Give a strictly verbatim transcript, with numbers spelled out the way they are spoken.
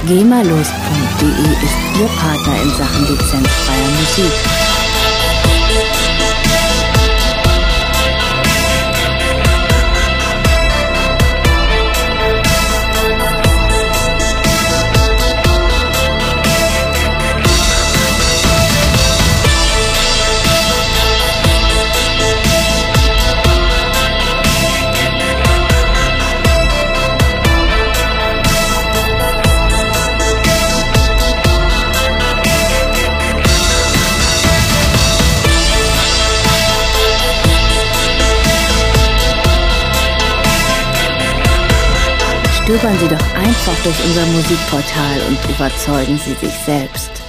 GEMAlos punkt de ist Ihr Partner in Sachen lizenzfreier Musik. Stöbern Sie doch einfach durch unser Musikportal und überzeugen Sie sich selbst.